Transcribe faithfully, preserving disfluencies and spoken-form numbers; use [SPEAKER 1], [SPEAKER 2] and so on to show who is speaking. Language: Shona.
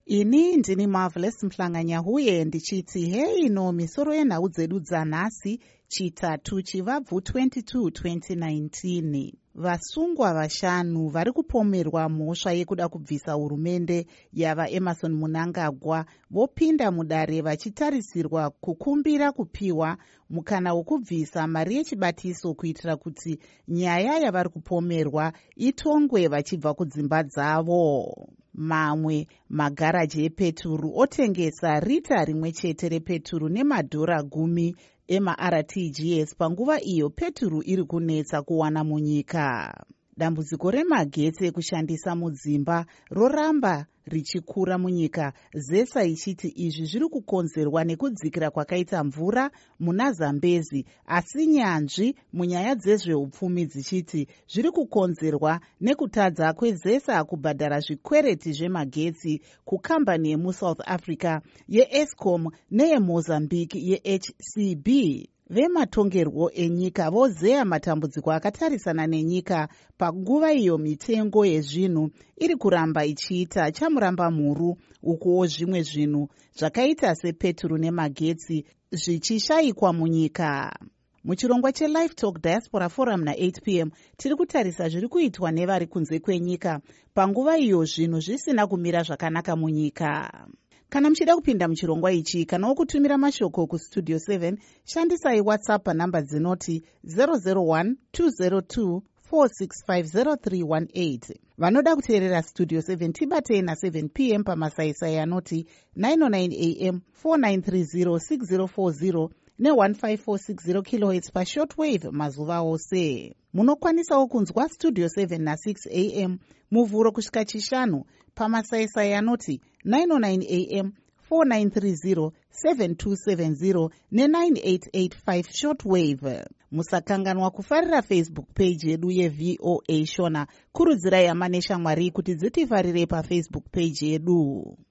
[SPEAKER 1] Ini ndini Marvelous Mhlanganyahuye ndichiti hei no misoro yenhau dzedu dzanhasi chitatu chivabvu twenty-two twenty nineteen. Vasungwa vashanu vari kupomerwa mhosva yekuda kubvisa hurumende yava Emmerson Mnangagwa vopinda mudare vachitarisirwa kukumbira kupiwa mukana wokubvisa mari yechibatiso kuitira kuti nyaya yavari kupomerwa itongwe vachibva kudzimba dzavo. Mamwe magaraji epeturu otengesa rita rimwe chete repeturu nemadhora gumi ema-R T G S panguva iyo peturu iri kunetsa kuwana munyika. Dambudziko remagetsi ekushandisa mudzimba roramba richikura munyika, ZESA ichiti izvi zviri kukonzerwa nekudzikira kwakaita mvura muna Zambezi, asi nyanzvi munyaya dzezveupfumi dzichiti zviri kukonzerwa nekutadza kweZESA kubhadhara zvikwereti zvemagetsi kukambani yemuSouth Africa yeEskom neyeMozambique yeH C B. Vematongerwo enyika vozeya matambudziko akatarisana nenyika panguva iyo mitengo yezvinhu iri kuramba ichiita chamuramba mhuru, ukuwo zvimwe zvinhu zvakaita sepeturu nemagetsi zvichishayikwa munyika. Muchirongwa cheLive Talk Diaspora Forum na-eight p m tiri kutarisa zviri kuitwa nevari kunze kwenyika panguva iyo zvinhu zvisina kumira zvakanaka munyika. Kana muchida kupinda muchirongwa ichi kana wokutumira mashoko kustudio seven, shandisai WhatsApp panhamba dzinoti zero zero one two zero two four six five zero three one eight. Vanoda kuteerera Studio seven tibatei na-seven p m pamasaisai anoti nine oh nine a m four nine three zero six zero four zero ne fifteen four six zero kilohertz pashortwave mazuva ose. Munokwanisawo kunzwa Studio seven na-six a m muvhuro kusvika chishanu pamasaisai anoti nine oh nine a m four nine three zero seven two seven zero ne nine eight eight five shortwave. Musakanganwa kufarira Facebook page yedu yeV O A Shona. Kurudzirai hama neshamwari kuti dzitifarire paFacebook page yedu.